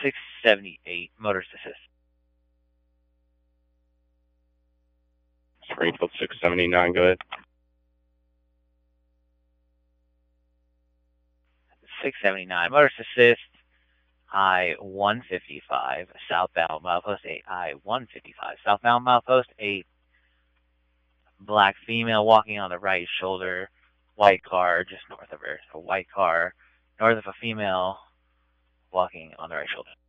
678, motorist assist. Springfield 679, go ahead. 679, motorist assist, I-155, southbound milepost 8, I-155, southbound milepost 8, black female walking on the right shoulder, white car just north of her. A white car north of a female walking on the right shoulder.